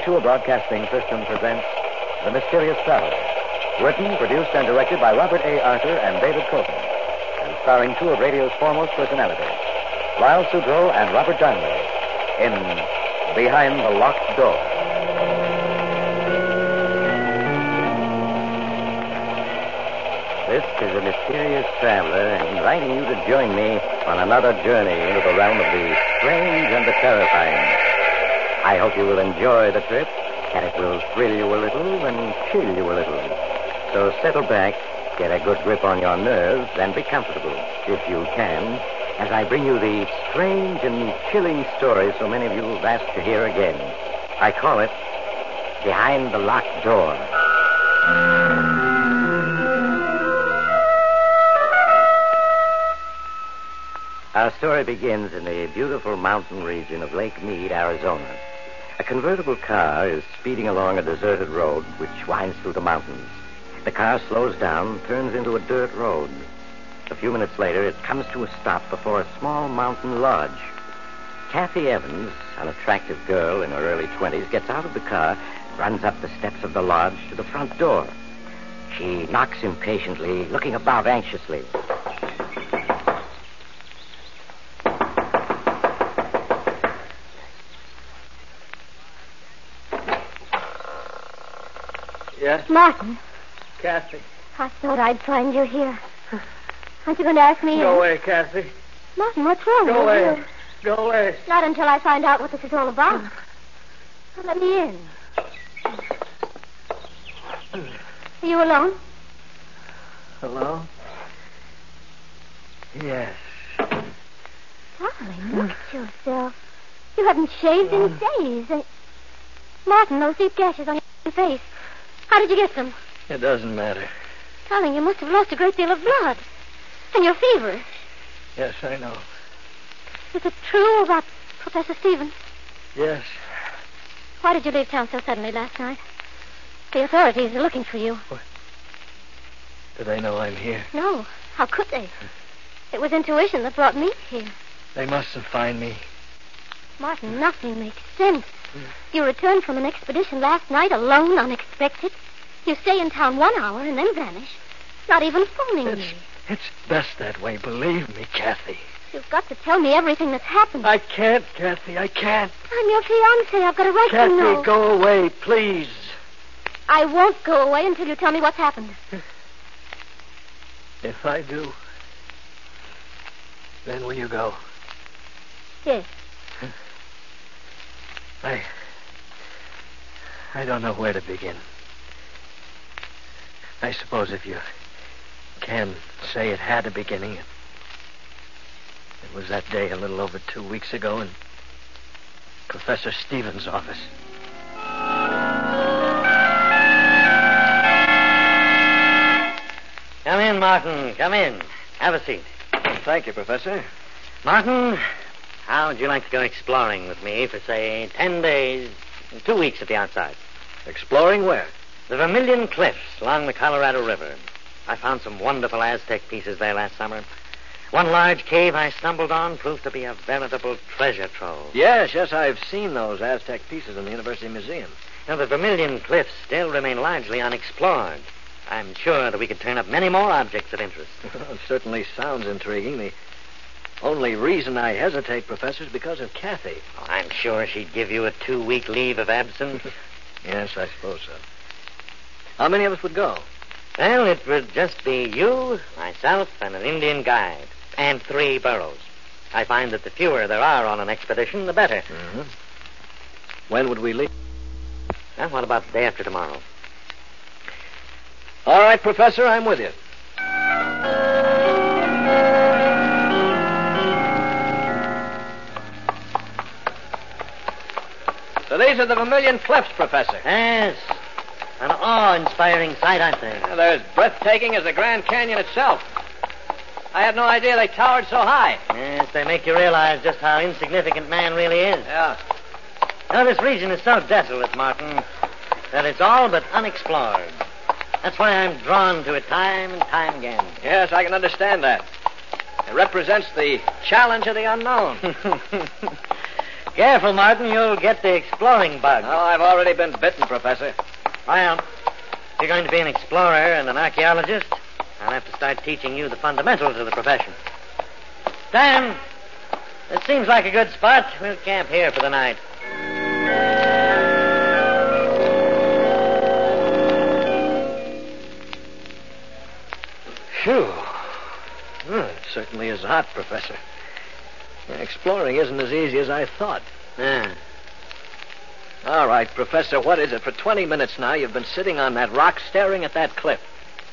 Mutual Broadcasting System presents The Mysterious Traveler. Written, produced, and directed by Robert A. Arthur and David Coulton. And starring two of radio's foremost personalities, Lyle Sudrow and Robert Darnley, in Behind the Locked Door. This is The Mysterious Traveler, inviting you to join me on another journey into the realm of the strange and the terrifying. I hope you will enjoy the trip, and it will thrill you a little and chill you a little. So settle back, get a good grip on your nerves, and be comfortable, if you can, as I bring you the strange and chilling story so many of you have asked to hear again. I call it Behind the Locked Door. Our story begins in the beautiful mountain region of Lake Mead, Arizona. A convertible car is speeding along a deserted road which winds through the mountains. The car slows down, turns into a dirt road. A few minutes later, it comes to a stop before a small mountain lodge. Kathy Evans, an attractive girl in her early 20s, gets out of the car, runs up the steps of the lodge to the front door. She knocks impatiently, looking about anxiously. Yes? Martin, Kathy. I thought I'd find you here. Aren't you going to ask me? Go away, Kathy. Martin, what's wrong Go with away. you? Go away. Not until I find out what this is all about. Now, let me in. Are you alone? Hello? Yes. Darling, look at yourself. You haven't shaved in days. Martin, those deep gashes on your face. How did you get them? It doesn't matter. Darling, you must have lost a great deal of blood. And your fever. Yes, I know. Is it true about Professor Stevens? Yes. Why did you leave town so suddenly last night? The authorities are looking for you. What? Do they know I'm here? No. How could they? It was intuition that brought me here. They mustn't find me. Martin, nothing makes sense. You returned from an expedition last night alone, unexpected. You stay in town 1 hour and then vanish. Not even phoning me. It's best that way, believe me, Kathy. You've got to tell me everything that's happened. I can't, Kathy, I can't. I'm your fiancé. I've got a right Kathy, to know. go away, please. I won't go away until you tell me what's happened. If I do, then will you go? Yes. I don't know where to begin. I suppose if you can say it had a beginning, it was that day a little over 2 weeks ago in Professor Stevens' office. Come in, Martin. Come in. Have a seat. Thank you, Professor. Martin, how would you like to go exploring with me for, say, 10 days, 2 weeks at the outside? Exploring where? The Vermilion Cliffs along the Colorado River. I found some wonderful Aztec pieces there last summer. One large cave I stumbled on proved to be a veritable treasure trove. Yes, I've seen those Aztec pieces in the University Museum. Now, the Vermilion Cliffs still remain largely unexplored. I'm sure that we could turn up many more objects of interest. It certainly sounds intriguing. The only reason I hesitate, Professor, is because of Kathy. Oh, I'm sure she'd give you a 2-week leave of absence. Yes, I suppose so. How many of us would go? Well, it would just be you, myself, and an Indian guide, and 3 burros. I find that the fewer there are on an expedition, the better. Mm-hmm. When would we leave? Well, what about the day after tomorrow? All right, Professor, I'm with you. So these are the Vermilion Cliffs, Professor. Yes. An awe-inspiring sight, aren't they? Well, they're as breathtaking as the Grand Canyon itself. I had no idea they towered so high. Yes, they make you realize just how insignificant man really is. Yeah. Now, this region is so desolate, Martin, that it's all but unexplored. That's why I'm drawn to it time and time again. Yes, I can understand that. It represents the challenge of the unknown. Careful, Martin. You'll get the exploring bug. Oh, I've already been bitten, Professor. Well, if you're going to be an explorer and an archaeologist, I'll have to start teaching you the fundamentals of the profession. Sam, it seems like a good spot. We'll camp here for the night. Phew. It certainly is hot, Professor. Exploring isn't as easy as I thought. Yeah. All right, Professor, what is it? For 20 minutes now, you've been sitting on that rock staring at that cliff.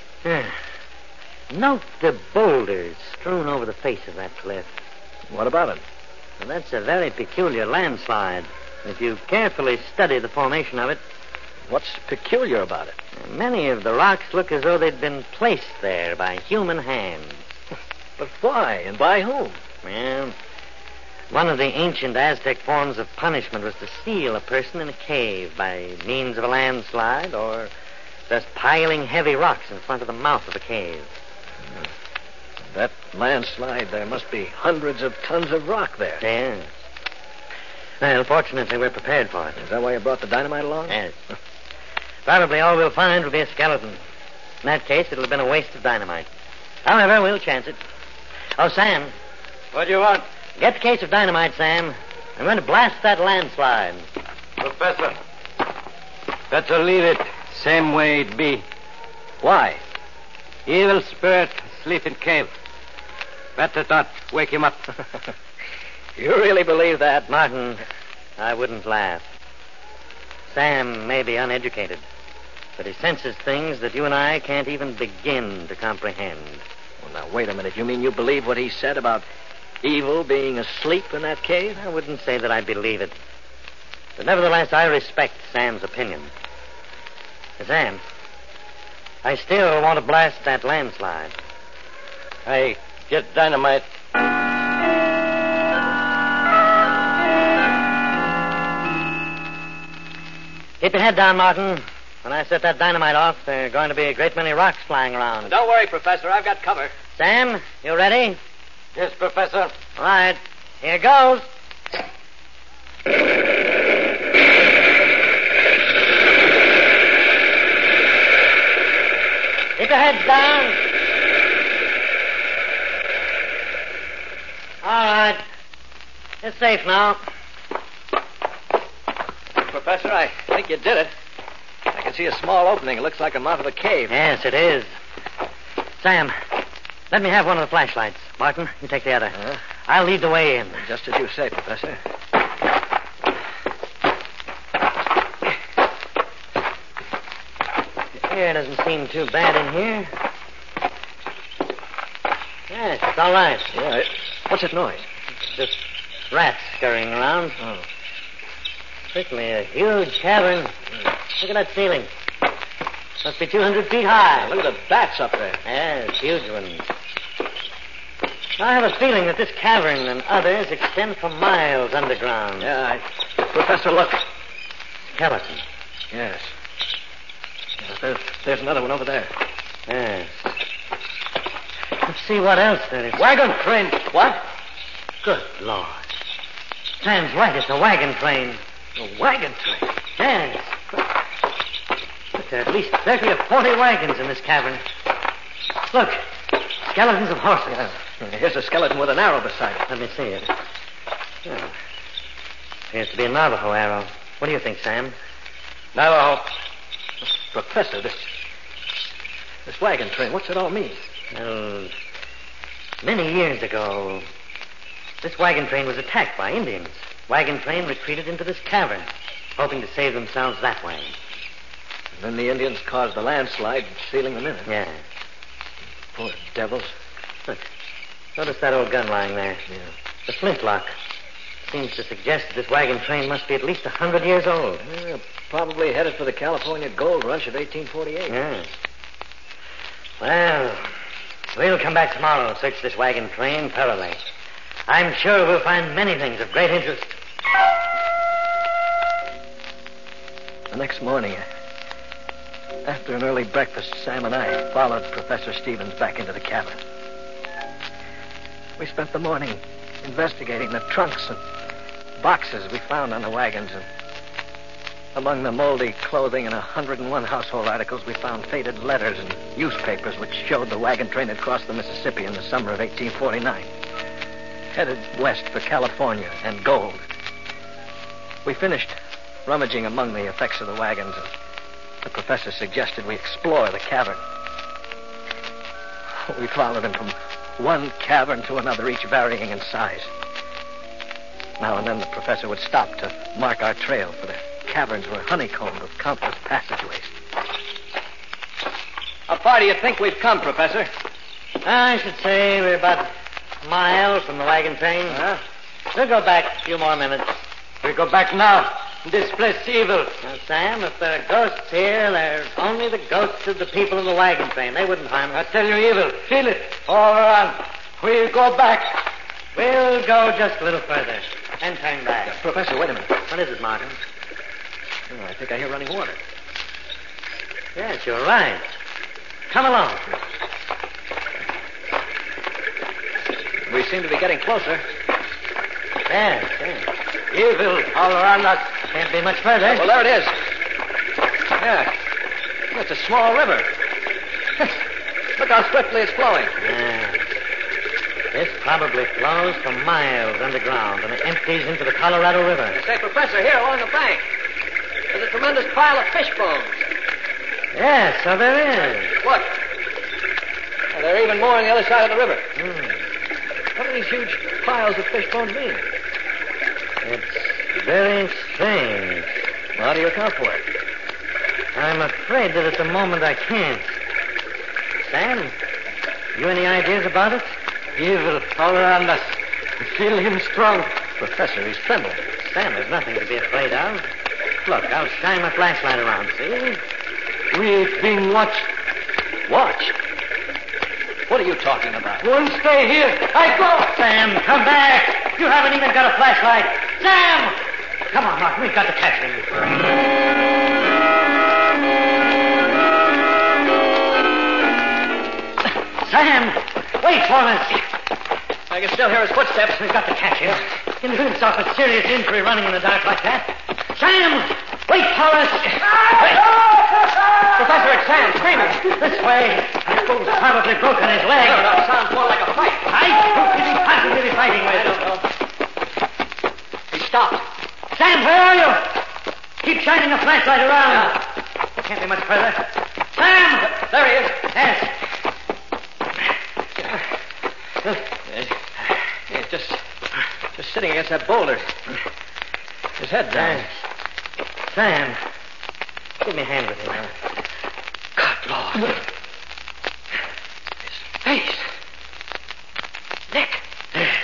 Note the boulders strewn over the face of that cliff. What about it? Well, that's a very peculiar landslide. If you carefully study the formation of it, What's peculiar about it? many of the rocks look as though they'd been placed there by human hands. But why, and by whom? Well, one of the ancient Aztec forms of punishment was to seal a person in a cave by means of a landslide or just piling heavy rocks in front of the mouth of the cave. That landslide, there must be hundreds of tons of rock there. Yes. Well, fortunately, we're prepared for it. Is that why you brought the dynamite along? Yes. Probably all we'll find will be a skeleton. In that case, it'll have been a waste of dynamite. However, we'll chance it. Oh, Sam. What do you want? Get the case of dynamite, Sam. I'm going to blast that landslide. Professor, better leave it same way it be. Why? Evil spirit sleep in cave. Better not wake him up. You really believe that? Martin, I wouldn't laugh. Sam may be uneducated, but he senses things that you and I can't even begin to comprehend. Well, now, wait a minute. You mean you believe what he said about evil being asleep in that cave? I wouldn't say that I believe it. But nevertheless, I respect Sam's opinion. Sam, I still want to blast that landslide. I get dynamite. Keep your head down, Martin. When I set that dynamite off, there are going to be a great many rocks flying around. Don't worry, Professor. I've got cover. Sam, you ready? Yes, Professor. All right. Here goes. Keep your heads down. All right. It's safe now. Professor, I think you did it. I can see a small opening. It looks like the mouth of a cave. Yes, it is. Sam, let me have one of the flashlights. Martin, you take the other. I'll lead the way in. Just as you say, Professor. Air doesn't seem too bad in here. Yes, it's all right. Yeah. What's that noise? Just rats scurrying around. Oh. Certainly a huge cavern. Look at that ceiling. Must be 200 feet high. Look at the bats up there. Yes, huge ones. I have a feeling that this cavern and others extend for miles underground. Yeah, Professor, look. Skeleton. Yes. There's another one over there. Yes. Let's see what else there is. Wagon train. What? Good Lord. Sam's right. It's a wagon train. A wagon train? Yes. Look, there are at least 30 or 40 wagons in this cavern. Look. Skeletons of horses. Yeah. Here's a skeleton with an arrow beside it. Let me see it. Oh. Appears to be a Navajo arrow. What do you think, Sam? Navajo. Professor, this wagon train, what's it all mean? Well, many years ago, this wagon train was attacked by Indians. Wagon train retreated into this cavern, hoping to save themselves that way. And then the Indians caused the landslide, sealing them in it. Yeah. Poor devils. Look, notice that old gun lying there. Yeah. The flintlock. Seems to suggest that this wagon train must be at least 100 years old. Yeah, probably headed for the California gold rush of 1848. Yeah. Well, we'll come back tomorrow and search this wagon train thoroughly. I'm sure we'll find many things of great interest. The next morning, after an early breakfast, Sam and I followed Professor Stevens back into the cabin. We spent the morning investigating the trunks and boxes we found on the wagons. And among the moldy clothing and 101 household articles, we found faded letters and newspapers which showed the wagon train had crossed the Mississippi in the summer of 1849, headed west for California and gold. We finished rummaging among the effects of the wagons, and the professor suggested we explore the cavern. We followed him from one cavern to another, each varying in size. Now and then the professor would stop to mark our trail, for the caverns were honeycombed with countless passageways. How far do you think we've come, Professor? I should say we're about a mile from the wagon train. We'll go back a few more minutes. We go back now. This place is evil. Now, Sam, if there are ghosts here, they're only the ghosts of the people of the wagon train. They wouldn't harm I us. tell you, evil. Feel it. All around. We'll go back. We'll go just a little further and turn back. Professor, wait a minute. What is it, Martin? Oh, I think I hear running water. Yes, you're right. Come along. We seem to be getting closer. Yes. Evil all around us. Can't be much further. Well, there it is. Yeah. It's a small river. Look how swiftly it's flowing. Yeah. This probably flows for miles underground and it empties into the Colorado River. Say, Professor, here along the bank, there's a tremendous pile of fish bones. Yes, so there is. Look. And there are even more on the other side of the river. Hmm. What do these huge piles of fish bones mean? It's very strange. Well, how do you account for it? I'm afraid that at the moment I can't. Sam, you any ideas about it? Evil all around us. We feel him strong. Professor, he's trembling. Sam, there's nothing to be afraid of. Look, I'll shine my flashlight around, see? We've been watched. Watched? What are you talking about? Won't stay here. I go. Sam, come back. You haven't even got a flashlight. Sam! Come on, Martin. We've got to catch him. Sam! Wait for us. I can still hear his footsteps. We've got to catch him. He'll suffer serious injury running in the dark like that. Sam! Wait for us! Professor, it's Sam screaming. This way. That fool's probably broken his leg. No, it sounds more like a fight. Fight? Who could he possibly be fighting with? I don't know. He stopped. Sam, where are you? Keep shining the flashlight around. Can't be much further. Sam! There he is. Yes. He's just sitting against that boulder. His head down. Sam, give me a hand with him. God, Lord. His face. Neck. Yes.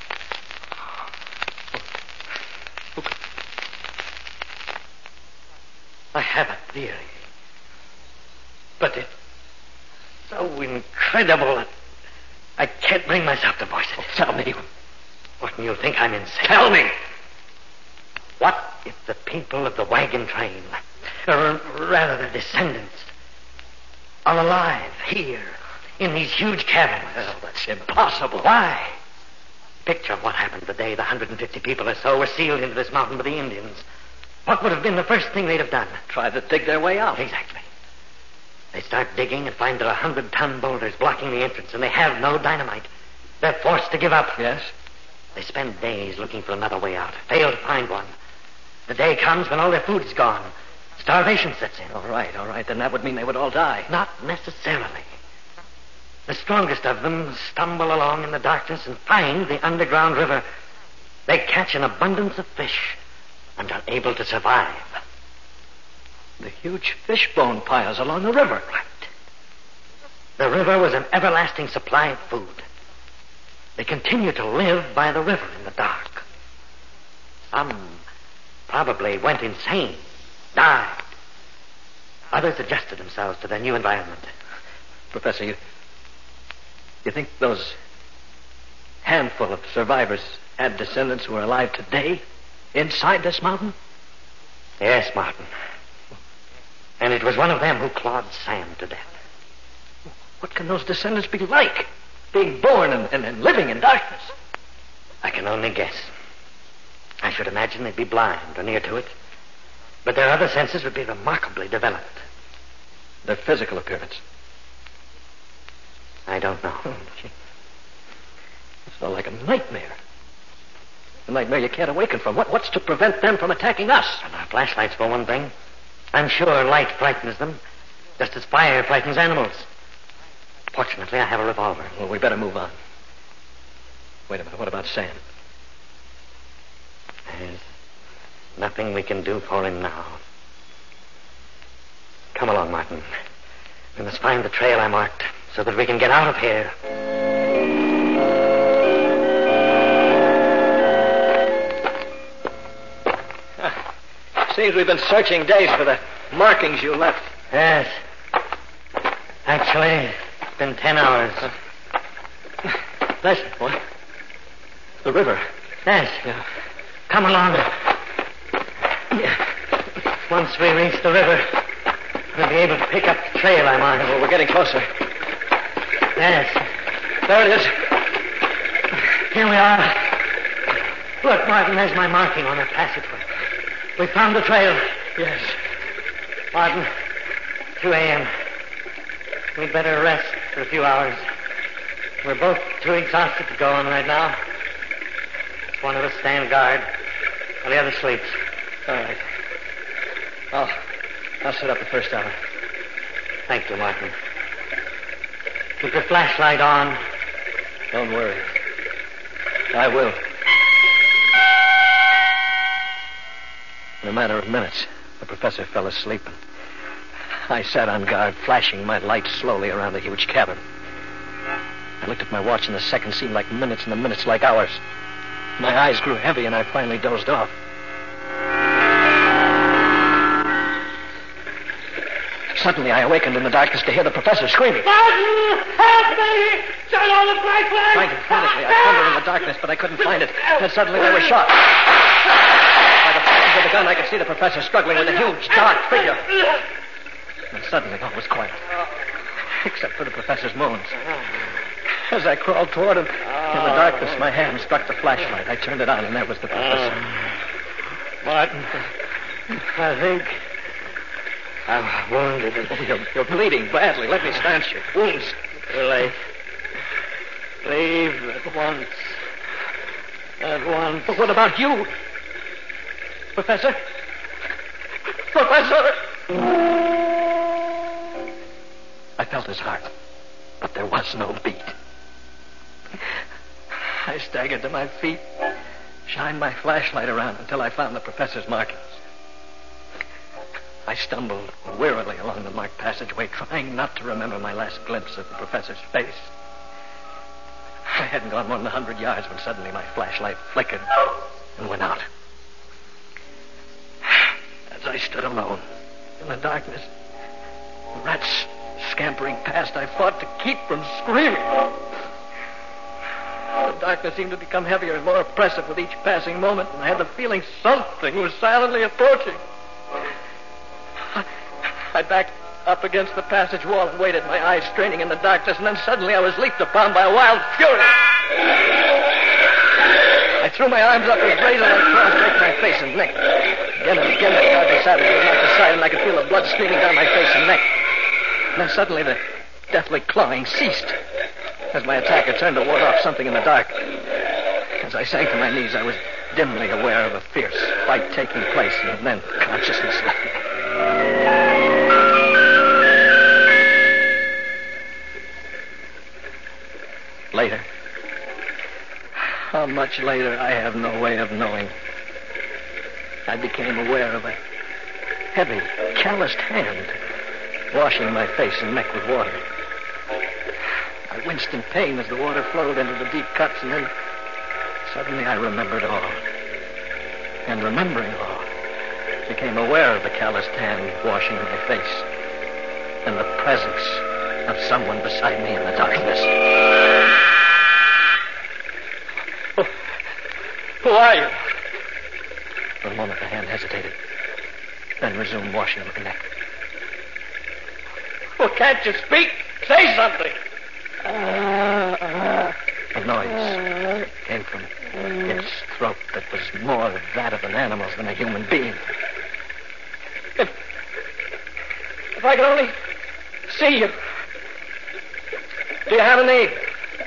I have a theory. But it's so incredible that I can't bring myself to voice it. Tell me. What, do you think I'm insane? Tell me. What if the people of the wagon train, or rather the descendants, are alive here in these huge caverns? Well, that's impossible. Why? Picture what happened the day the 150 people or so were sealed into this mountain by the Indians. What would have been the first thing they'd have done? Try to dig their way out. Exactly. They start digging and find there are 100-ton boulders blocking the entrance, and they have no dynamite. They're forced to give up. Yes? They spend days looking for another way out, fail to find one. The day comes when all their food is gone. Starvation sets in. All right. Then that would mean they would all die. Not necessarily. The strongest of them stumble along in the darkness and find the underground river. They catch an abundance of fish and are able to survive. The huge fish bone piles along the river. Right. The river was an everlasting supply of food. They continue to live by the river in the dark. Some probably went insane, died. Others adjusted themselves to their new environment. Professor, you think those handful of survivors had descendants who are alive today inside this mountain? Yes, Martin. And it was one of them who clawed Sam to death. What can those descendants be like, being born and living in darkness? I can only guess. I should imagine they'd be blind or near to it. But their other senses would be remarkably developed. Their physical appearance? I don't know. Oh, gee. It's not like a nightmare. A nightmare you can't awaken from. What's to prevent them from attacking us? And our flashlights, for one thing. I'm sure light frightens them, just as fire frightens animals. Fortunately, I have a revolver. Well, we better move on. Wait a minute. What about Sam? There's nothing we can do for him now. Come along, Martin. We must find the trail I marked so that we can get out of here. Seems we've been searching days for the markings you left. Yes. Actually, it's been 10 hours. Listen, what? The river. Yes. Yeah. Come along. Once we reach the river, we'll be able to pick up the trail I marked. Well, we're getting closer. Yes. There it is. Here we are. Look, Martin, there's my marking on the passageway. We found the trail. Yes. Martin, 2 a.m. We'd better rest for a few hours. We're both too exhausted to go on right now. One of us stand guard, while the other sleeps. All right. I'll set up the first hour. Thank you, Martin. Keep your flashlight on. Don't worry. I will. In a matter of minutes, the professor fell asleep, and I sat on guard, flashing my light slowly around the huge cabin. I looked at my watch, and the seconds seemed like minutes, and the minutes like hours. My eyes grew heavy, and I finally dozed off. Suddenly, I awakened in the darkness to hear the professor screaming. Martin, help me! Turn on the flashlight! Trying frantically, I fumbled in the darkness, but I couldn't find it. And suddenly, there was shot. By the flash of the gun, I could see the professor struggling with a huge, dark figure. And suddenly, all was quiet, except for the professor's moans. As I crawled toward him, in the darkness, my hand struck the flashlight. I turned it on, and there was the professor. Martin, I think I'm wounded. Oh, you're bleeding badly. Let me stanch your wounds. Too late. Leave at once. At once. But what about you? Professor? Professor! I felt his heart, but there was no beat. I staggered to my feet, shined my flashlight around until I found the professor's markings. I stumbled wearily along the marked passageway, trying not to remember my last glimpse of the professor's face. I hadn't gone more than 100 yards when suddenly my flashlight flickered and went out. As I stood alone in the darkness, the rats scampering past, I fought to keep from screaming. The darkness seemed to become heavier and more oppressive with each passing moment, and I had the feeling something was silently approaching. I backed up against the passage wall and waited, my eyes straining in the darkness, and then suddenly I was leaped upon by a wild fury. I threw my arms up as razor like claws raked my face and neck. Again and again, the cowardly savage was knocked aside, and I could feel the blood streaming down my face and neck. And then suddenly the deathly clawing ceased as my attacker turned to ward off something in the dark. As I sank to my knees, I was dimly aware of a fierce fight taking place, and then consciousness left me. Later. How much later, I have no way of knowing. I became aware of a heavy, calloused hand washing my face and neck with water. I winced in pain as the water flowed into the deep cuts, and then suddenly I remembered all. And remembering all, became aware of the calloused hand washing my face and the presence of someone beside me in the darkness. Who are you? For a moment, the hand hesitated, then resumed washing my neck. Well, can't you speak? Say something. A noise came came from its throat that was more that of an animal than a human being. If I could only see you. Do you have a name?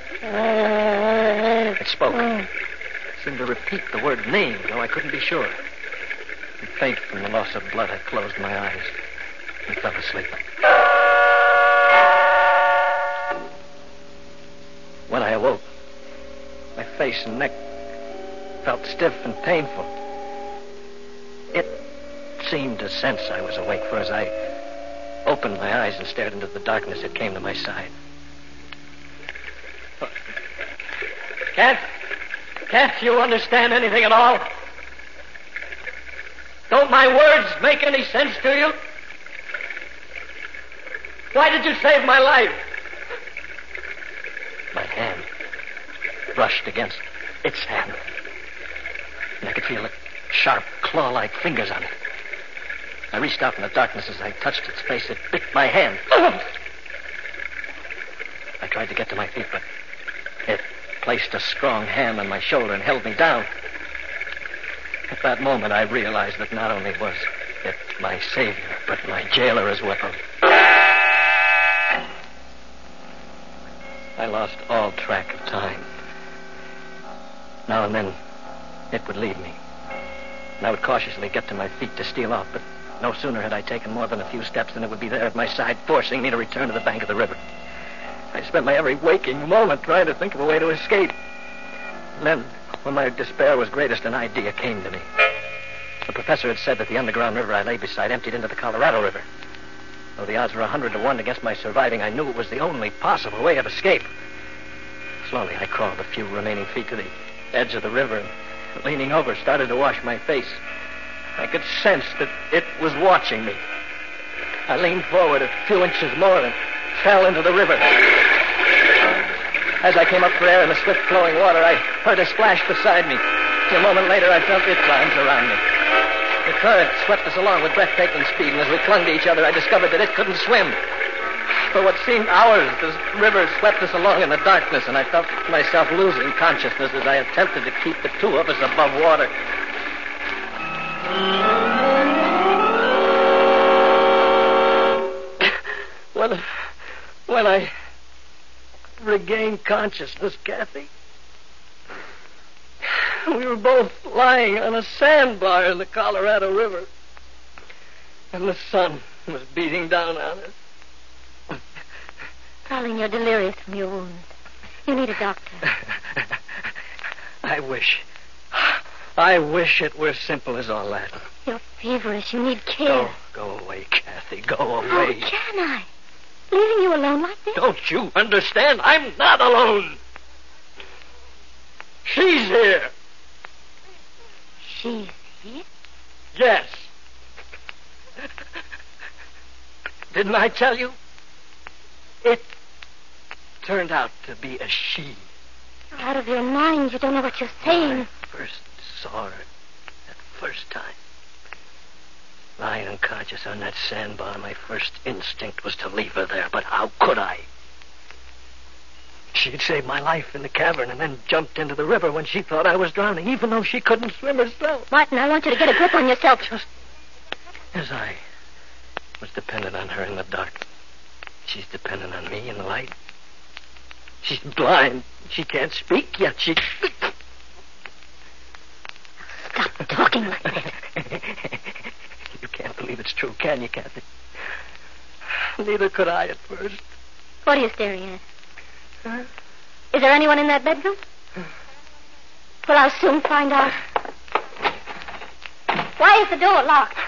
It spoke. It seemed to repeat the word name, though I couldn't be sure. And faint from the loss of blood, I closed my eyes and fell asleep. When I awoke, my face and neck felt stiff and painful. It seemed to sense I was awake, for as I opened my eyes and stared into the darkness, it came to my side. Can't you understand anything at all? Don't my words make any sense to you? Why did you save my life? My hand brushed against its hand, and I could feel sharp, claw-like fingers on it. I reached out in the darkness. As I touched its face, it bit my hand. I tried to get to my feet, but it placed a strong hand on my shoulder and held me down. At that moment, I realized that not only was it my savior, but my jailer as well. I lost all track of time. Now and then, it would leave me, and I would cautiously get to my feet to steal off, but no sooner had I taken more than a few steps than it would be there at my side, forcing me to return to the bank of the river. I spent my every waking moment trying to think of a way to escape. And then, when my despair was greatest, an idea came to me. The professor had said that the underground river I lay beside emptied into the Colorado River. Though the odds were 100 to 1 against my surviving, I knew it was the only possible way of escape. Slowly, I crawled a few remaining feet to the edge of the river and, leaning over, started to wash my face. I could sense that it was watching me. I leaned forward a few inches more and fell into the river. As I came up for air in the swift flowing water, I heard a splash beside me. A moment later, I felt its arms around me. The current swept us along with breathtaking speed, and as we clung to each other, I discovered that it couldn't swim. For what seemed hours, the river swept us along in the darkness, and I felt myself losing consciousness as I attempted to keep the two of us above water. When I regained consciousness, Kathy, we were both lying on a sandbar in the Colorado River, and the sun was beating down on us. Darling, you're delirious from your wounds. You need a doctor. I wish it were simple as all that. You're feverish. You need care. Go away, Kathy. Go away. How can I? Leaving you alone like this? Don't you understand? I'm not alone. She's here. She's here? Yes. Didn't I tell you? It turned out to be a she. You're out of your mind. You don't know what you're saying. When I first saw her that first time, lying unconscious on that sandbar, my first instinct was to leave her there. But how could I? She had saved my life in the cavern and then jumped into the river when she thought I was drowning, even though she couldn't swim herself. Martin, I want you to get a grip on yourself. Just as I was dependent on her in the dark, she's dependent on me in the light. She's blind. She can't speak, yet she... Stop talking like that. You can't believe it's true, can you, Kathy? Neither could I at first. What are you staring at? Huh? Is there anyone in that bedroom? Well, I'll soon find out. Why is the door locked?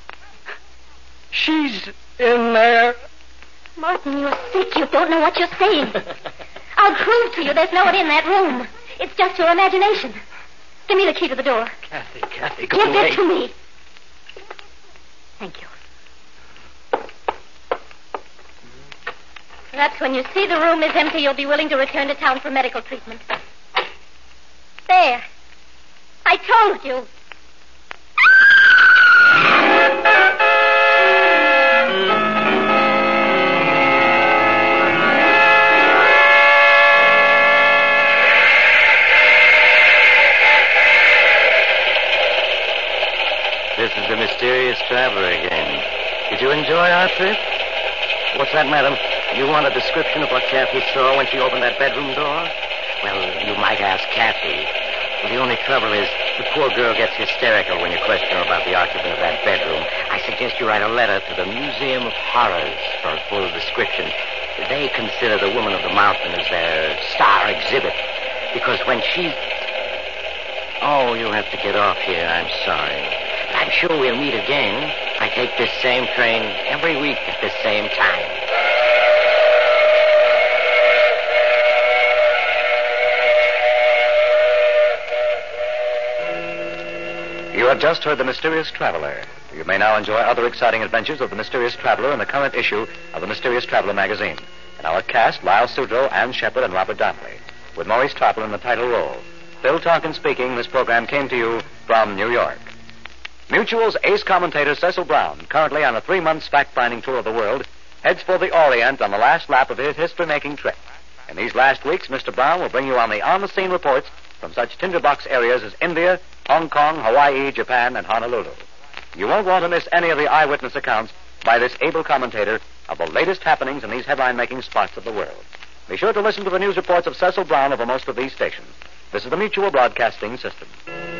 She's in there. Martin, you're sick. You don't know what you're saying. I'll prove to you there's no one in that room. It's just your imagination. Give me the key to the door. Kathy, go Give away. it to me. Thank you. Perhaps when you see the room is empty, you'll be willing to return to town for medical treatment. There. I told you. Mysterious Traveler again. Did you enjoy our trip? What's that, madam? You want a description of what Kathy saw when she opened that bedroom door? Well, you might ask Kathy. Well, the only trouble is the poor girl gets hysterical when you question her about the occupant of that bedroom. I suggest you write a letter to the Museum of Horrors for a full description. They consider the Woman of the Mountain as their star exhibit. Because when she... Oh, you'll have to get off here. I'm sorry. But I'm sure we'll meet again. I take this same train every week at this same time. You have just heard The Mysterious Traveler. You may now enjoy other exciting adventures of The Mysterious Traveler in the current issue of The Mysterious Traveler magazine. In our cast, Lyle Sudrow, Ann Shepard, and Robert Donnelly, with Maurice Tarple in the title role. Phil Tonkin speaking. This program came to you from New York. Mutual's ace commentator Cecil Brown, currently on a 3-month fact-finding tour of the world, heads for the Orient on the last lap of his history-making trip. In these last weeks, Mr. Brown will bring you on-the-scene reports from such tinderbox areas as India, Hong Kong, Hawaii, Japan, and Honolulu. You won't want to miss any of the eyewitness accounts by this able commentator of the latest happenings in these headline-making spots of the world. Be sure to listen to the news reports of Cecil Brown over most of these stations. This is the Mutual Broadcasting System.